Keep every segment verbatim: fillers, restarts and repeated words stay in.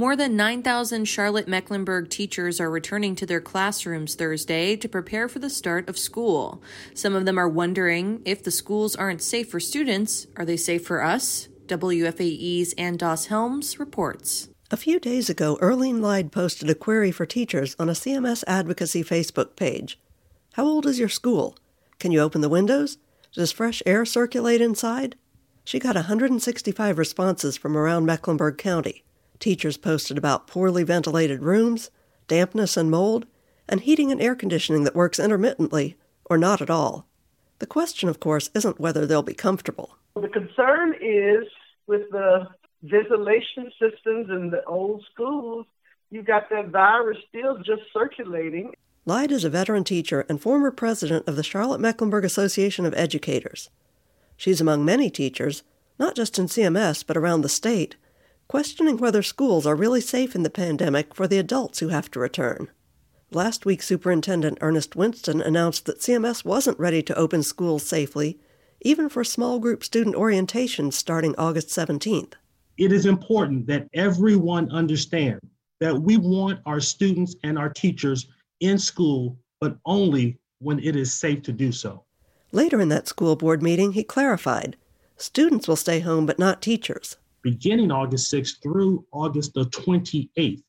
More than nine thousand Charlotte-Mecklenburg teachers are returning to their classrooms Thursday to prepare for the start of school. Some of them are wondering if the schools aren't safe for students, are they safe for us? W F A E's Ann Doss Helms reports. A few days ago, Earlene Lyde posted a query for teachers on a C M S advocacy Facebook page. How old is your school? Can you open the windows? Does fresh air circulate inside? She got one hundred sixty-five responses from around Mecklenburg County. Teachers posted about poorly ventilated rooms, dampness and mold, and heating and air conditioning that works intermittently or not at all. The question, of course, isn't whether they'll be comfortable. The concern is with the ventilation systems in the old schools, you've got that virus still just circulating. Lyde is a veteran teacher and former president of the Charlotte-Mecklenburg Association of Educators. She's among many teachers, not just in C M S but around the state, questioning whether schools are really safe in the pandemic for the adults who have to return. Last week, Superintendent Ernest Winston announced that C M S wasn't ready to open schools safely, even for small group student orientations starting August seventeenth. It is important that everyone understand that we want our students and our teachers in school, but only when it is safe to do so. Later in that school board meeting, he clarified, students will stay home, but not teachers. Beginning August sixth through August the twenty-eighth,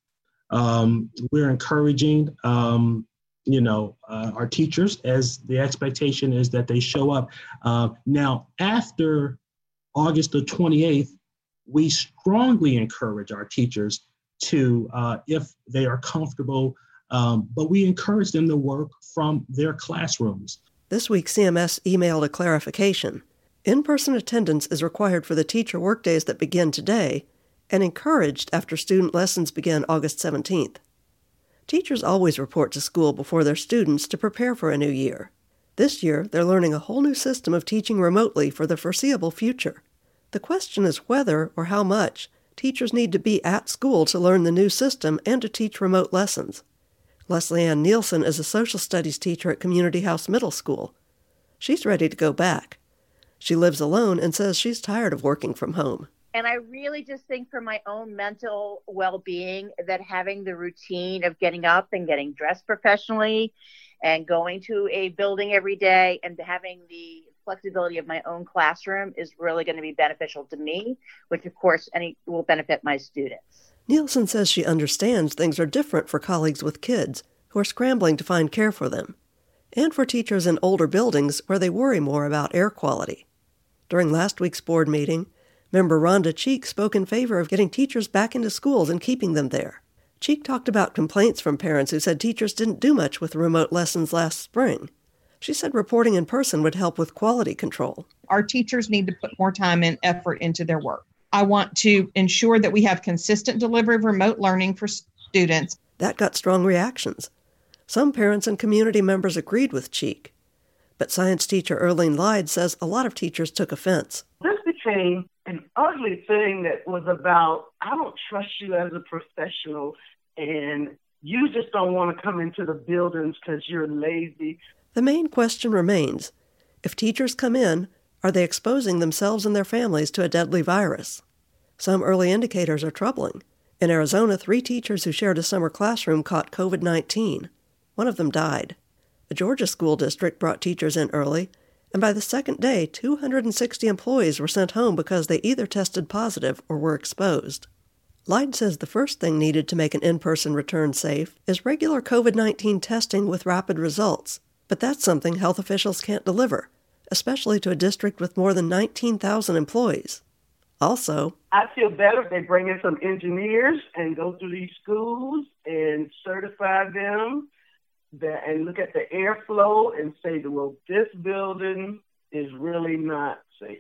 um, we're encouraging, um, you know, uh, our teachers, as the expectation is that they show up. Uh, now, after August the twenty-eighth, we strongly encourage our teachers to, uh, if they are comfortable, um, but we encourage them to work from their classrooms. This week, C M S emailed a clarification. In-person attendance is required for the teacher workdays that begin today and encouraged after student lessons begin August seventeenth. Teachers always report to school before their students to prepare for a new year. This year, they're learning a whole new system of teaching remotely for the foreseeable future. The question is whether or how much teachers need to be at school to learn the new system and to teach remote lessons. Leslie Ann Nielsen is a social studies teacher at Community House Middle School. She's ready to go back. She lives alone and says she's tired of working from home. And I really just think for my own mental well-being that having the routine of getting up and getting dressed professionally and going to a building every day and having the flexibility of my own classroom is really going to be beneficial to me, which of course any will benefit my students. Nielsen says she understands things are different for colleagues with kids who are scrambling to find care for them, and for teachers in older buildings where they worry more about air quality. During last week's board meeting, member Rhonda Cheek spoke in favor of getting teachers back into schools and keeping them there. Cheek talked about complaints from parents who said teachers didn't do much with remote lessons last spring. She said reporting in person would help with quality control. Our teachers need to put more time and effort into their work. I want to ensure that we have consistent delivery of remote learning for students. That got strong reactions. Some parents and community members agreed with Cheek. But science teacher Earlene Lyde says a lot of teachers took offense. This became an ugly thing that was about, I don't trust you as a professional, and you just don't want to come into the buildings because you're lazy. The main question remains, if teachers come in, are they exposing themselves and their families to a deadly virus? Some early indicators are troubling. In Arizona, three teachers who shared a summer classroom caught covid nineteen. One of them died. A Georgia school district brought teachers in early, and by the second day, two hundred sixty employees were sent home because they either tested positive or were exposed. Lyde says the first thing needed to make an in-person return safe is regular covid nineteen testing with rapid results, but that's something health officials can't deliver, especially to a district with more than nineteen thousand employees. Also, I feel better if they bring in some engineers and go through these schools and certify them that, and look at the airflow and say, well, this building is really not safe.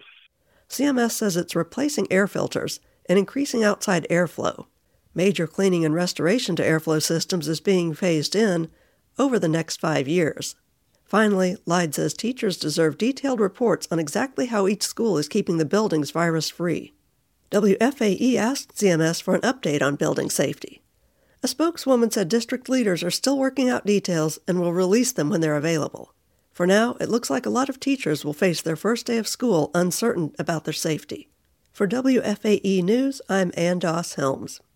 C M S says it's replacing air filters and increasing outside airflow. Major cleaning and restoration to airflow systems is being phased in over the next five years. Finally, Lyde says teachers deserve detailed reports on exactly how each school is keeping the buildings virus-free. W F A E asked C M S for an update on building safety. A spokeswoman said district leaders are still working out details and will release them when they're available. For now, it looks like a lot of teachers will face their first day of school uncertain about their safety. For W F A E News, I'm Ann Doss Helms.